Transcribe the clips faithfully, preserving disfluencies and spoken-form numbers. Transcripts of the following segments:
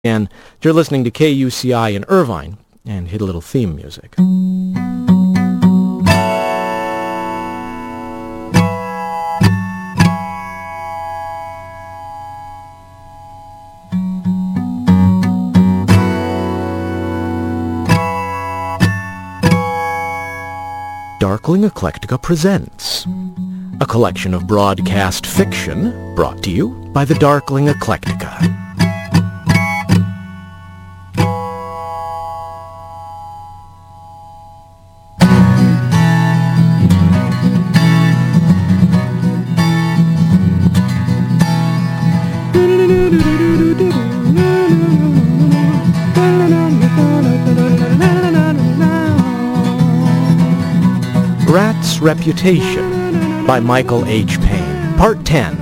And you're listening to K U C I in Irvine, and hit a little theme music. Darkling Eclectica presents a collection of broadcast fiction brought to you by the Darkling Eclectica. Rat's Reputation by Michael H. Payne. Part ten.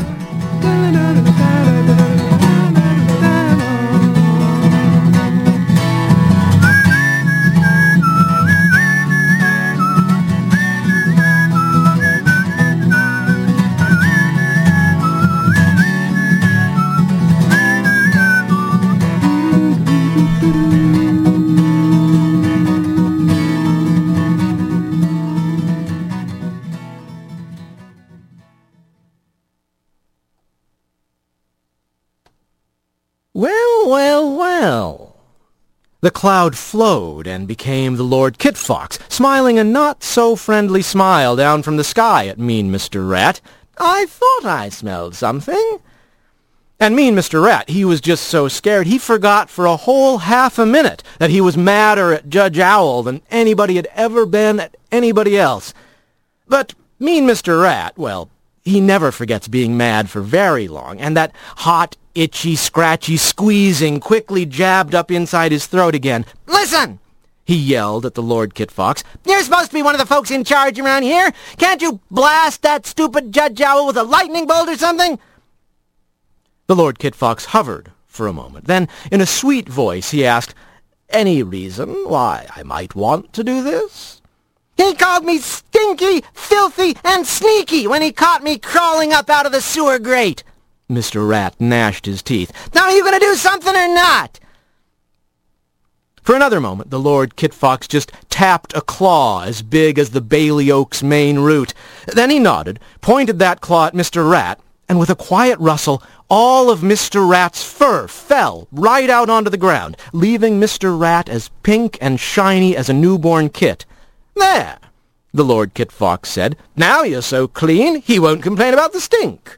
Well, well, well. The cloud flowed and became the Lord Kitfox, smiling a not-so-friendly smile down from the sky at mean Mister Rat. I thought I smelled something. And mean Mister Rat, he was just so scared he forgot for a whole half a minute that he was madder at Judge Owl than anybody had ever been at anybody else. But mean Mister Rat, well, he never forgets being mad for very long, and that hot, itchy, scratchy squeezing quickly jabbed up inside his throat again. "Listen!" he yelled at the Lord Kitfox. "You're supposed to be one of the folks in charge around here. Can't you blast that stupid Judge Owl with a lightning bolt or something?" The Lord Kitfox hovered for a moment. Then, in a sweet voice, he asked, "Any reason why I might want to do this?" "He called me stinky, filthy, and sneaky when he caught me crawling up out of the sewer grate." Mister Rat gnashed his teeth. "Now are you going to do something or not?" For another moment, the Lord Kitfox just tapped a claw as big as the Bailey Oak's main root. Then he nodded, pointed that claw at Mister Rat, and with a quiet rustle, all of Mister Rat's fur fell right out onto the ground, leaving Mister Rat as pink and shiny as a newborn kit. "There," the Lord Kitfox said. "Now you're so clean, he won't complain about the stink."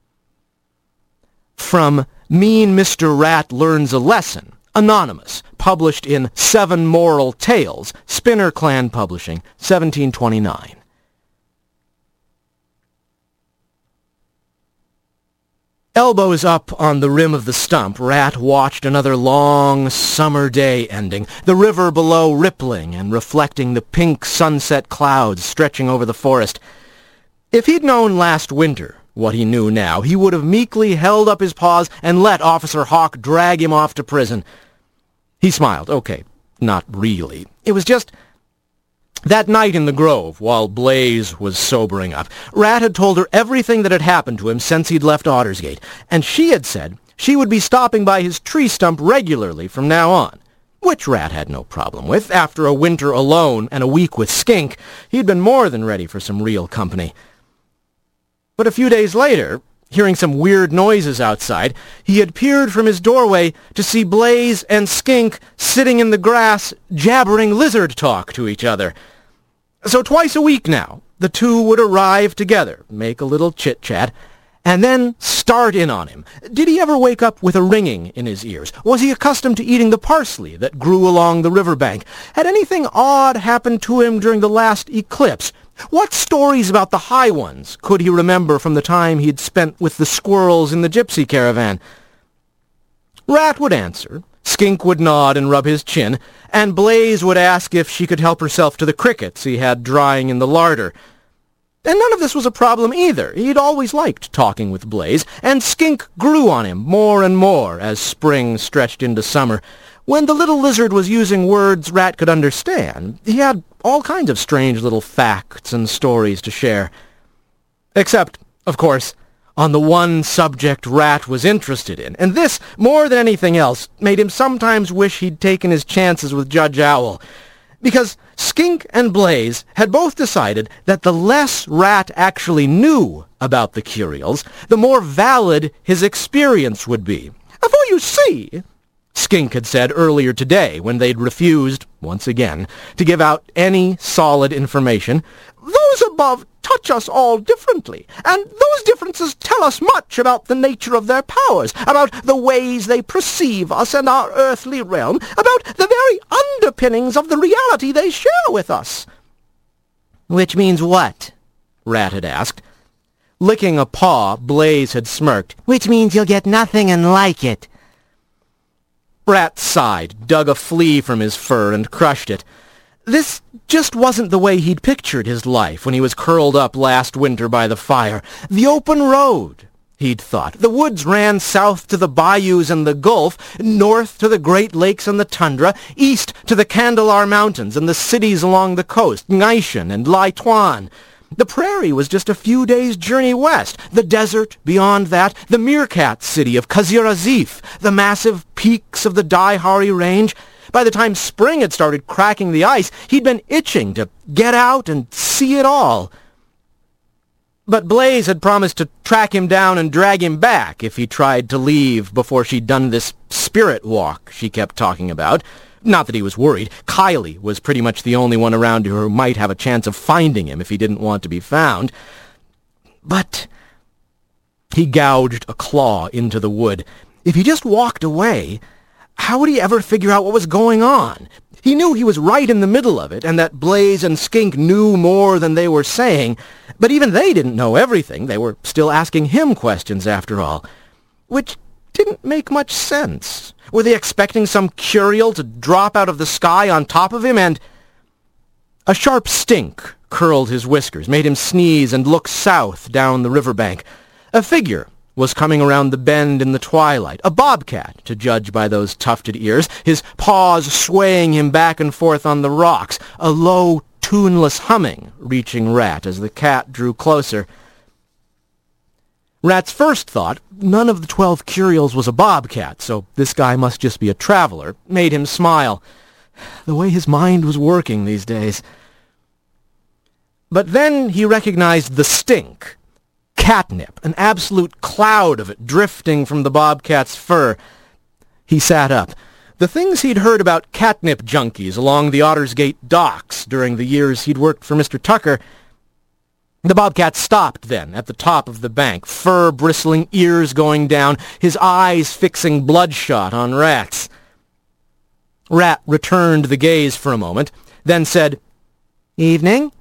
From Mean Mister Rat Learns a Lesson, Anonymous, published in Seven Moral Tales, Spinner Clan Publishing, seventeen twenty-nine. Elbows up on the rim of the stump, Rat watched another long summer day ending, the river below rippling and reflecting the pink sunset clouds stretching over the forest. If he'd known last winter what he knew now, he would have meekly held up his paws and let Officer Hawk drag him off to prison. He smiled. Okay, not really. It was just that night in the grove, while Blaze was sobering up, Rat had told her everything that had happened to him since he'd left Ottersgate, and she had said she would be stopping by his tree stump regularly from now on, which Rat had no problem with. After a winter alone and a week with Skink, he'd been more than ready for some real company. But a few days later, hearing some weird noises outside, he had peered from his doorway to see Blaze and Skink sitting in the grass, jabbering lizard talk to each other. So twice a week now, the two would arrive together, make a little chit-chat, and then start in on him. Did he ever wake up with a ringing in his ears? Was he accustomed to eating the parsley that grew along the riverbank? Had anything odd happened to him during the last eclipse? What stories about the High Ones could he remember from the time he'd spent with the squirrels in the gypsy caravan? Rat would answer, Skink would nod and rub his chin, and Blaze would ask if she could help herself to the crickets he had drying in the larder. And none of this was a problem either. He'd always liked talking with Blaze, and Skink grew on him more and more as spring stretched into summer. When the little lizard was using words Rat could understand, he had all kinds of strange little facts and stories to share. Except, of course, on the one subject Rat was interested in, and this, more than anything else, made him sometimes wish he'd taken his chances with Judge Owl, because Skink and Blaze had both decided that the less Rat actually knew about the Curials, the more valid his experience would be. "For you see," Skink had said earlier today when they'd refused, once again, to give out any solid information, "those above touch us all differently, and those differences tell us much about the nature of their powers, about the ways they perceive us and our earthly realm, about the very underpinnings of the reality they share with us." "Which means what?" Rat had asked. Licking a paw, Blaze had smirked. "Which means you'll get nothing and like it." Rat sighed, dug a flea from his fur, and crushed it. This just wasn't the way he'd pictured his life when he was curled up last winter by the fire. The open road, he'd thought. The woods ran south to the bayous and the Gulf, north to the Great Lakes and the tundra, east to the Kandahar Mountains and the cities along the coast, Ngaishan and Lai Tuan. The prairie was just a few days' journey west, the desert beyond that, the meerkat city of Qasr Azif, the massive peaks of the Daihari Range. By the time spring had started cracking the ice, he'd been itching to get out and see it all. But Blaze had promised to track him down and drag him back if he tried to leave before she'd done this spirit walk she kept talking about. Not that he was worried. Kylie was pretty much the only one around who might have a chance of finding him if he didn't want to be found. But he gouged a claw into the wood. If he just walked away, how would he ever figure out what was going on? He knew he was right in the middle of it, and that Blaze and Skink knew more than they were saying, but even they didn't know everything. They were still asking him questions, after all, which didn't make much sense. Were they expecting some Curial to drop out of the sky on top of him and... A sharp stink curled his whiskers, made him sneeze and look south down the riverbank. A figure was coming around the bend in the twilight, a bobcat, to judge by those tufted ears, his paws swaying him back and forth on the rocks, a low, tuneless humming reaching Rat as the cat drew closer. Rat's first thought, none of the twelve Curials was a bobcat, so this guy must just be a traveler, made him smile. The way his mind was working these days. But then he recognized the stink. Catnip, an absolute cloud of it drifting from the bobcat's fur. He sat up. The things he'd heard about catnip junkies along the Ottersgate docks during the years he'd worked for Mister Tucker. The bobcat stopped then at the top of the bank, fur bristling, ears going down, his eyes fixing bloodshot on Rat's. Rat returned the gaze for a moment, then said, "Evening?"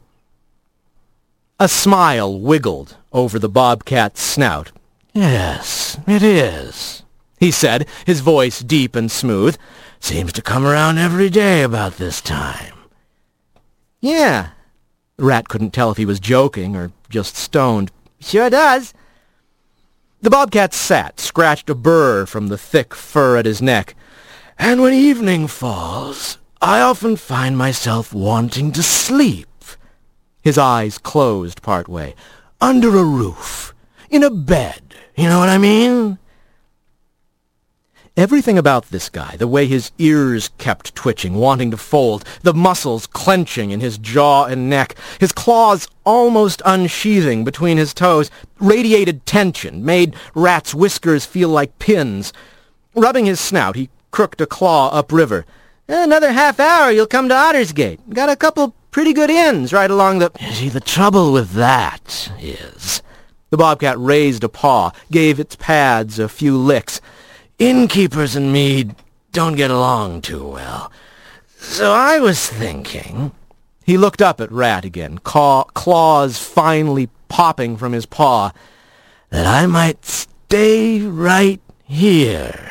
A smile wiggled over the bobcat's snout. "Yes, it is," he said, his voice deep and smooth. "Seems to come around every day about this time." "Yeah." Rat couldn't tell if he was joking or just stoned. "Sure does." The bobcat sat, scratched a burr from the thick fur at his neck. "And when evening falls, I often find myself wanting to sleep." His eyes closed partway. "Under a roof. In a bed. You know what I mean?" Everything about this guy, the way his ears kept twitching, wanting to fold, the muscles clenching in his jaw and neck, his claws almost unsheathing between his toes, radiated tension, made Rat's whiskers feel like pins. Rubbing his snout, he crooked a claw upriver. "Another half hour, you'll come to Ottersgate. Got a couple pretty good inns right along the..." "See, the trouble with that is..." The bobcat raised a paw, gave its pads a few licks. "Innkeepers and me don't get along too well. So I was thinking..." He looked up at Rat again, caw- claws finally popping from his paw, "that I might stay right here."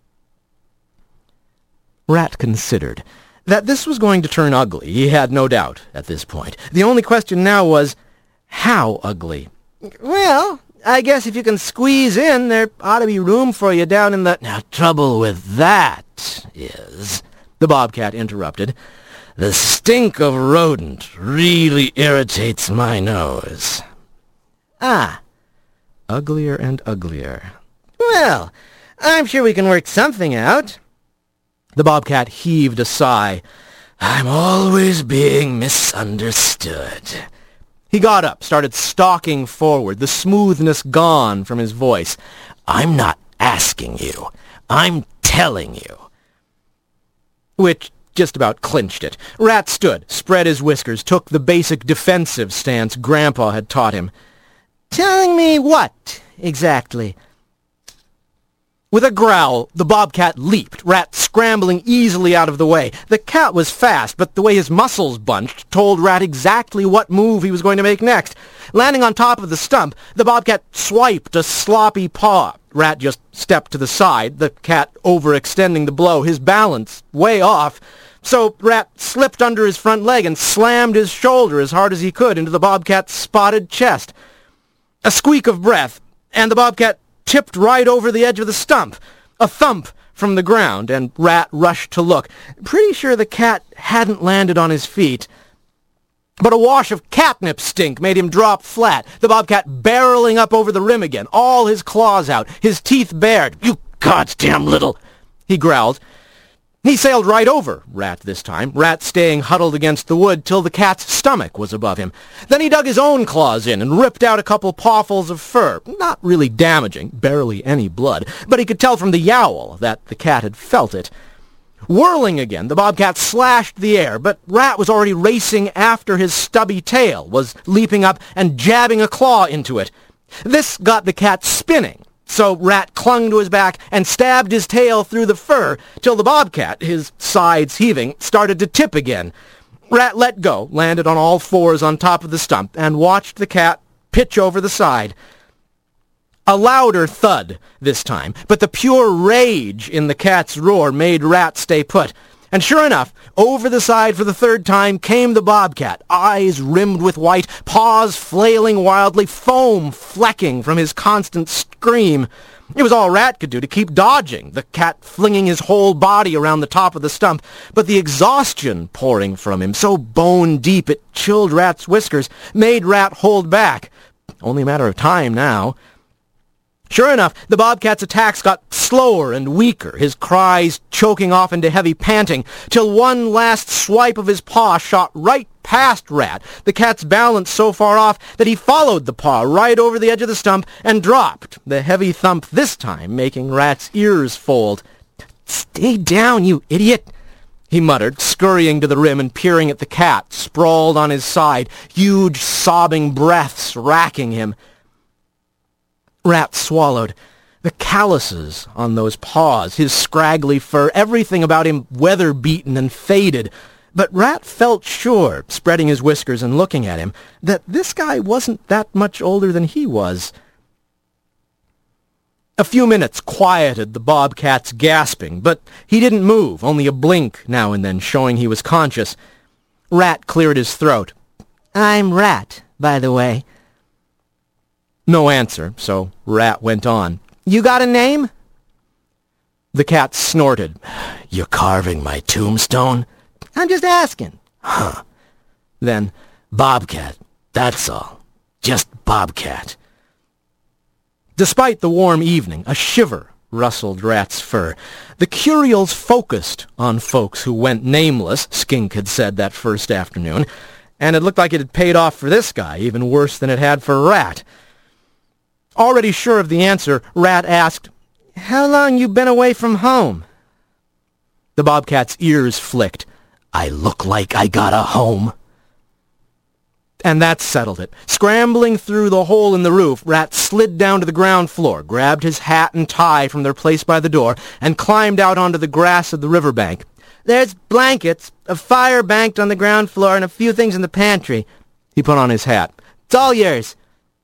Rat considered. That this was going to turn ugly, he had no doubt at this point. The only question now was, how ugly? "Well, I guess if you can squeeze in, there ought to be room for you down in the..." "Now, trouble with that is," the bobcat interrupted, "the stink of rodent really irritates my nose." "Ah." uglier and uglier. Well, I'm sure we can work something out. The bobcat heaved a sigh. I'm always being misunderstood. He got up, started stalking forward, the smoothness gone from his voice. I'm not asking you. I'm telling you. Which just about clinched it. Rat stood, spread his whiskers, took the basic defensive stance Grandpa had taught him. Telling me what, exactly? With a growl, the bobcat leaped, Rat scrambling easily out of the way. The cat was fast, but the way his muscles bunched told Rat exactly what move he was going to make next. Landing on top of the stump, the bobcat swiped a sloppy paw. Rat just stepped to the side, the cat overextending the blow, his balance way off. So Rat slipped under his front leg and slammed his shoulder as hard as he could into the bobcat's spotted chest. A squeak of breath, and the bobcat tipped right over the edge of the stump. A thump from the ground, and Rat rushed to look. Pretty sure the cat hadn't landed on his feet. But a wash of catnip stink made him drop flat, the bobcat barreling up over the rim again, all his claws out, his teeth bared. You goddamn little... he growled. He sailed right over Rat this time, Rat staying huddled against the wood till the cat's stomach was above him. Then he dug his own claws in and ripped out a couple pawfuls of fur. Not really damaging, barely any blood, but he could tell from the yowl that the cat had felt it. Whirling again, the bobcat slashed the air, but Rat was already racing after his stubby tail, was leaping up and jabbing a claw into it. This got the cat spinning. So Rat clung to his back and stabbed his tail through the fur till the bobcat, his sides heaving, started to tip again. Rat let go, landed on all fours on top of the stump, and watched the cat pitch over the side. A louder thud this time, but the pure rage in the cat's roar made Rat stay put. And sure enough, over the side for the third time came the bobcat, eyes rimmed with white, paws flailing wildly, foam flecking from his constant scream. It was all Rat could do to keep dodging, the cat flinging his whole body around the top of the stump, but the exhaustion pouring from him, so bone-deep it chilled Rat's whiskers, made Rat hold back. Only a matter of time now. Sure enough, the bobcat's attacks got slower and weaker, his cries choking off into heavy panting, till one last swipe of his paw shot right past Rat, the cat's balance so far off that he followed the paw right over the edge of the stump and dropped, the heavy thump this time making Rat's ears fold. "Stay down, you idiot!" he muttered, scurrying to the rim and peering at the cat, sprawled on his side, huge sobbing breaths racking him. Rat swallowed. The calluses on those paws, his scraggly fur, everything about him weather-beaten and faded. But Rat felt sure, spreading his whiskers and looking at him, that this guy wasn't that much older than he was. A few minutes quieted the bobcat's gasping, but he didn't move, only a blink now and then showing he was conscious. Rat cleared his throat. "I'm Rat, by the way." No answer, so Rat went on. "You got a name?" The cat snorted. "You carving my tombstone?" "I'm just asking." "Huh." Then, "Bobcat, that's all. Just Bobcat." Despite the warm evening, a shiver rustled Rat's fur. The Curials focused on folks who went nameless, Skink had said that first afternoon, and it looked like it had paid off for this guy, even worse than it had for Rat. Already sure of the answer, Rat asked, "How long you been away from home?" The bobcat's ears flicked. "I look like I got a home." And that settled it. Scrambling through the hole in the roof, Rat slid down to the ground floor, grabbed his hat and tie from their place by the door, and climbed out onto the grass of the riverbank. "There's blankets, a fire banked on the ground floor, and a few things in the pantry." He put on his hat. "It's all yours."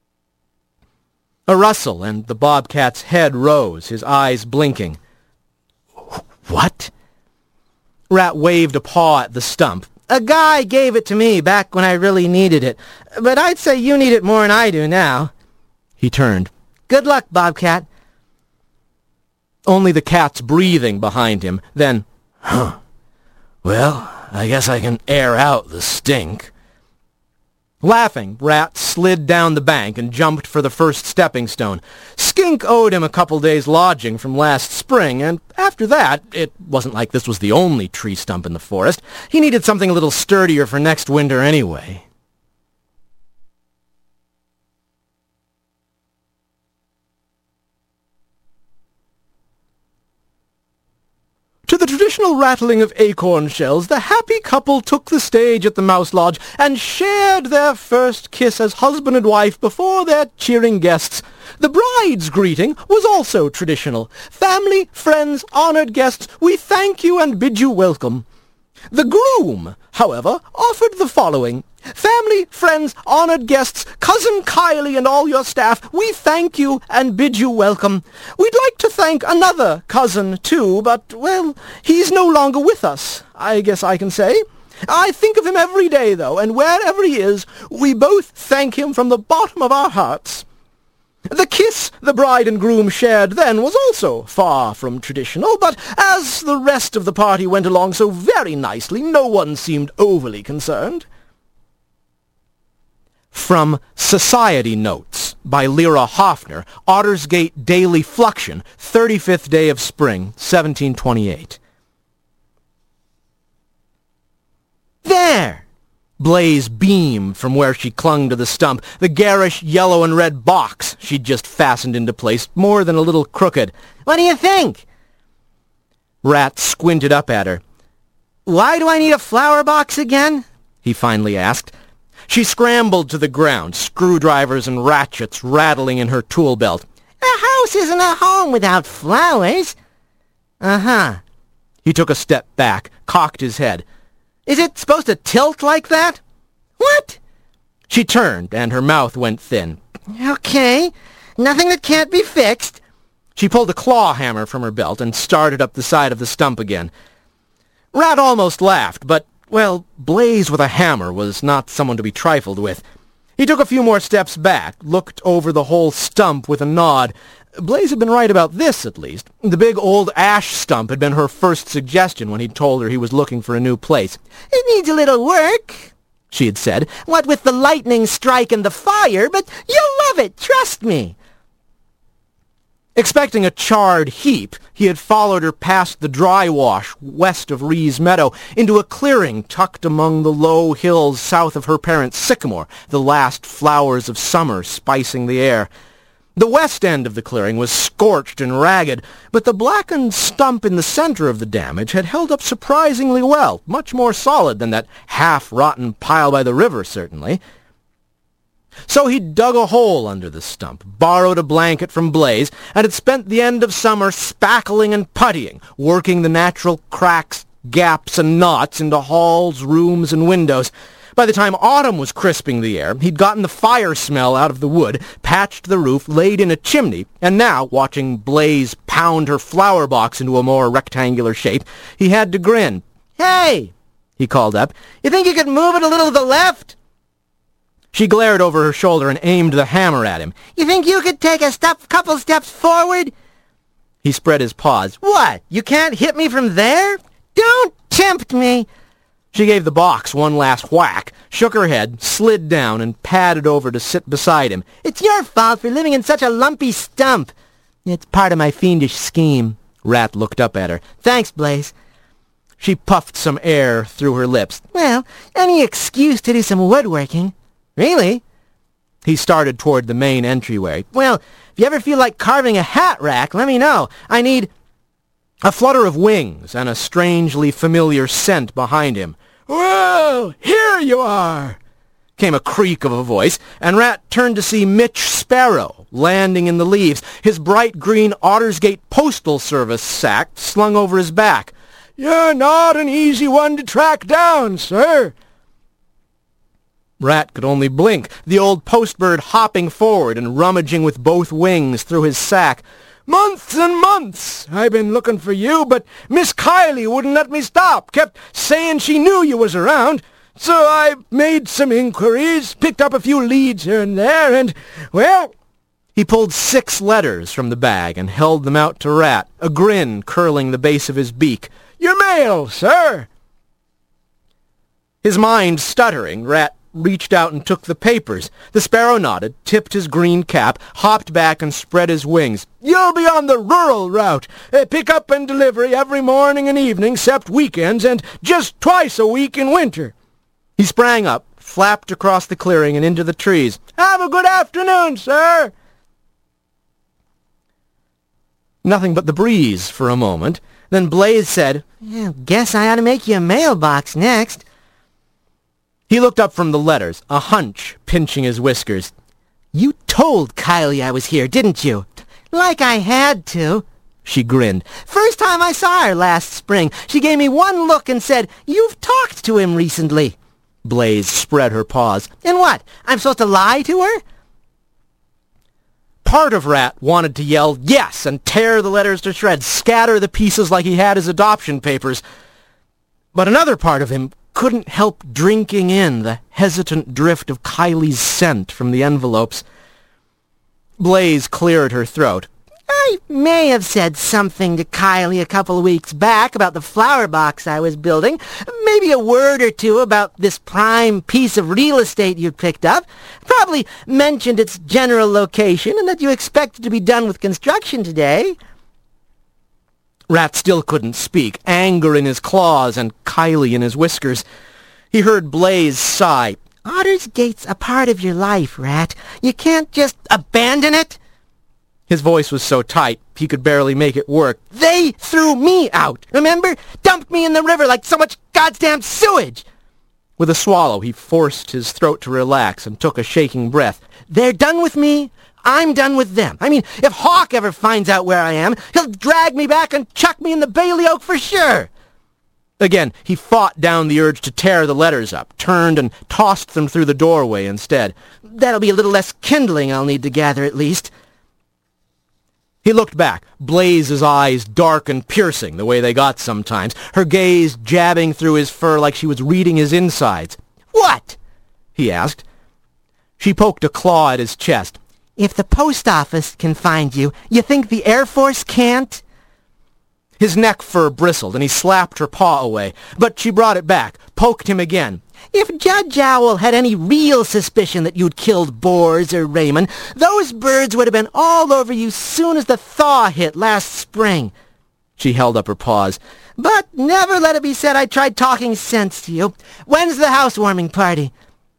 A rustle, and the bobcat's head rose, his eyes blinking. "What?" Rat waved a paw at the stump. "A guy gave it to me back when I really needed it, but I'd say you need it more than I do now." He turned. "Good luck, Bobcat." Only the cat's breathing behind him. Then, "Huh. Well, I guess I can air out the stink." Laughing, Rat slid down the bank and jumped for the first stepping stone. Skink owed him a couple days' lodging from last spring, and after that, it wasn't like this was the only tree stump in the forest. He needed something a little sturdier for next winter anyway. To the traditional rattling of acorn shells, the happy couple took the stage at the Mouse Lodge and shared their first kiss as husband and wife before their cheering guests. The bride's greeting was also traditional. Family, friends, honored guests, we thank you and bid you welcome. The groom, however, offered the following. Family, friends, honored guests, Cousin Kylie and all your staff, we thank you and bid you welcome. We'd like to thank another cousin, too, but, well, he's no longer with us, I guess I can say. I think of him every day, though, and wherever he is, we both thank him from the bottom of our hearts. The kiss the bride and groom shared then was also far from traditional, but as the rest of the party went along so very nicely, no one seemed overly concerned. From Society Notes by Lyra Hoffner, Ottersgate Daily Fluxion, thirty-fifth day of spring, seventeen twenty-eight. There! Blaze beamed from where she clung to the stump, the garish yellow and red box she'd just fastened into place, more than a little crooked. What do you think? Rat squinted up at her. Why do I need a flower box again? He finally asked. She scrambled to the ground, screwdrivers and ratchets rattling in her tool belt. A house isn't a home without flowers. Uh-huh. He took a step back, cocked his head. Is it supposed to tilt like that? What? She turned, and her mouth went thin. Okay, nothing that can't be fixed. She pulled a claw hammer from her belt and started up the side of the stump again. Rat almost laughed, but, well, Blaze with a hammer was not someone to be trifled with. He took a few more steps back, looked over the whole stump with a nod. Blaze had been right about this, at least. The big old ash stump had been her first suggestion when he'd told her he was looking for a new place. It needs a little work, she had said. What with the lightning strike and the fire, but you'll love it, trust me. Expecting a charred heap, he had followed her past the dry wash west of Ree's Meadow into a clearing tucked among the low hills south of her parents' sycamore, the last flowers of summer spicing the air. The west end of the clearing was scorched and ragged, but the blackened stump in the center of the damage had held up surprisingly well, much more solid than that half-rotten pile by the river, certainly. So he dug a hole under the stump, borrowed a blanket from Blaze, and had spent the end of summer spackling and puttying, working the natural cracks, gaps, and knots into halls, rooms, and windows. By the time autumn was crisping the air, he'd gotten the fire smell out of the wood, patched the roof, laid in a chimney, and now, watching Blaze pound her flower box into a more rectangular shape, he had to grin. Hey, he called up, you think you could move it a little to the left? She glared over her shoulder and aimed the hammer at him. You think you could take a step, couple steps forward? He spread his paws. What, you can't hit me from there? Don't tempt me. She gave the box one last whack, shook her head, slid down, and padded over to sit beside him. It's your fault for living in such a lumpy stump. It's part of my fiendish scheme. Rat looked up at her. Thanks, Blaze. She puffed some air through her lips. Well, any excuse to do some woodworking. Really? He started toward the main entryway. Well, if you ever feel like carving a hat rack, let me know. I need... A flutter of wings and a strangely familiar scent behind him. Well, here you are, came a creak of a voice, and Rat turned to see Mitch Sparrow landing in the leaves, his bright green Ottersgate Postal Service sack slung over his back. You're not an easy one to track down, sir. Rat could only blink, the old postbird hopping forward and rummaging with both wings through his sack. Months and months I've been looking for you, but Miss Kylie wouldn't let me stop, kept saying she knew you was around. So I made some inquiries, picked up a few leads here and there, and, well... He pulled six letters from the bag and held them out to Rat, a grin curling the base of his beak. Your mail, sir! His mind stuttering, Rat reached out and took the papers. The sparrow nodded, tipped his green cap, hopped back, and spread his wings. "You'll be on the rural route. Uh, pick up and delivery every morning and evening, except weekends, and just twice a week in winter." He sprang up, flapped across the clearing and into the trees. "Have a good afternoon, sir." Nothing but the breeze for a moment. Then Blaze said, Yeah, guess I ought to make you a mailbox next. He looked up from the letters, a hunch pinching his whiskers. You told Kylie I was here, didn't you? Like I had to. She grinned. First time I saw her last spring, she gave me one look and said, "You've talked to him recently." Blaze spread her paws. And what? I'm supposed to lie to her? Part of Rat wanted to yell yes and tear the letters to shreds, scatter the pieces like he had his adoption papers. But another part of him couldn't help drinking in the hesitant drift of Kylie's scent from the envelopes. Blaze cleared her throat. I may have said something to Kylie a couple of weeks back about the flower box I was building. Maybe a word or two about this prime piece of real estate you'd picked up. Probably mentioned its general location and that you expected to be done with construction today. Rat still couldn't speak, anger in his claws and Kylie in his whiskers. He heard Blaze sigh. Ottersgate's a part of your life, Rat. You can't just abandon it. His voice was so tight, he could barely make it work. They threw me out, remember? Dumped me in the river like so much goddamn sewage. With a swallow, he forced his throat to relax and took a shaking breath. They're done with me. I'm done with them. I mean, if Hawk ever finds out where I am, he'll drag me back and chuck me in the Bailey Oak for sure. Again, he fought down the urge to tear the letters up, turned and tossed them through the doorway instead. That'll be a little less kindling I'll need to gather at least. He looked back, Blaze's eyes dark and piercing the way they got sometimes, her gaze jabbing through his fur like she was reading his insides. What? He asked. She poked a claw at his chest. If the post office can find you, you think the Air Force can't? His neck fur bristled, and he slapped her paw away, but she brought it back, poked him again. If Judge Owl had any real suspicion that you'd killed Boers or Raymond, those birds would have been all over you soon as the thaw hit last spring. She held up her paws. But never let it be said I tried talking sense to you. When's the housewarming party?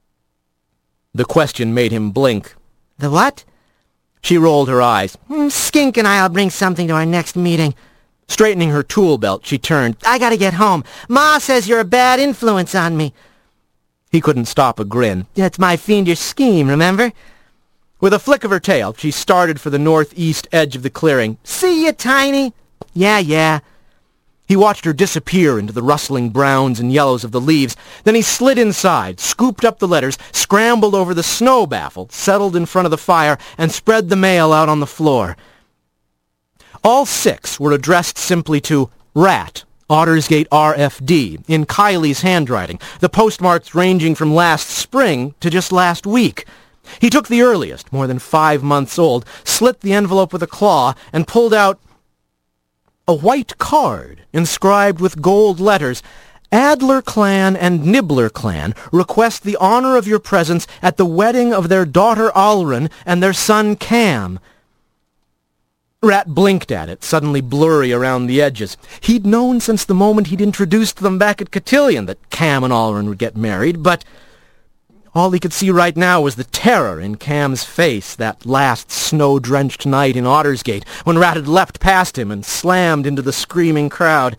The question made him blink. The what? She rolled her eyes. Mm, Skink and I'll bring something to our next meeting. Straightening her tool belt, she turned. I gotta get home. Ma says you're a bad influence on me. He couldn't stop a grin. That's my fiendish scheme, remember? With a flick of her tail, she started for the northeast edge of the clearing. See you, Tiny? Yeah, yeah. He watched her disappear into the rustling browns and yellows of the leaves. Then he slid inside, scooped up the letters, scrambled over the snow baffle, settled in front of the fire, and spread the mail out on the floor. All six were addressed simply to Rat, Ottersgate R F D, in Kylie's handwriting, the postmarks ranging from last spring to just last week. He took the earliest, more than five months old, slit the envelope with a claw, and pulled out a white card inscribed with gold letters. Adler Clan and Nibbler Clan request the honor of your presence at the wedding of their daughter Alrun and their son Cam. Rat blinked at it, suddenly blurry around the edges. He'd known since the moment he'd introduced them back at Cotillion that Cam and Alrun would get married, but all he could see right now was the terror in Cam's face that last snow-drenched night in Ottersgate when Rat had leapt past him and slammed into the screaming crowd.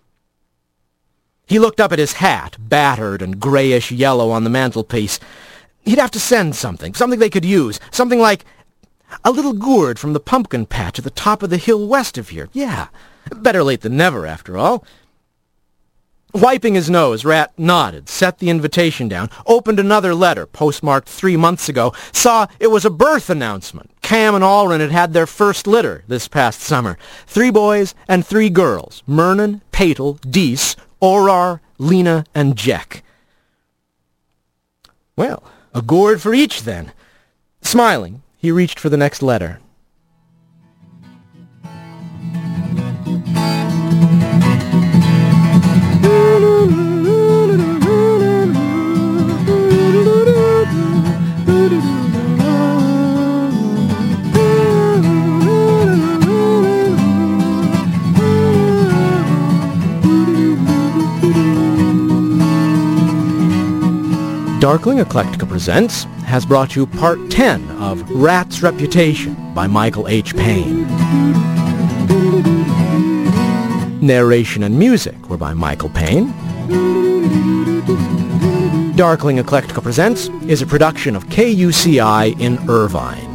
He looked up at his hat, battered and grayish-yellow on the mantelpiece. He'd have to send something, something they could use, something like a little gourd from the pumpkin patch at the top of the hill west of here. Yeah, better late than never, after all. Wiping his nose, Rat nodded, set the invitation down, opened another letter, postmarked three months ago, saw it was a birth announcement. Cam and Alrun had had their first litter this past summer. Three boys and three girls, Mernon, Patel, Deese, Orar, Lena, and Jack. Well, a gourd for each, then. Smiling, he reached for the next letter. Darkling Eclectica Presents has brought you Part ten of Rat's Reputation by Michael H. Payne. Narration and music were by Michael Payne. Darkling Eclectica Presents is a production of K U C I in Irvine.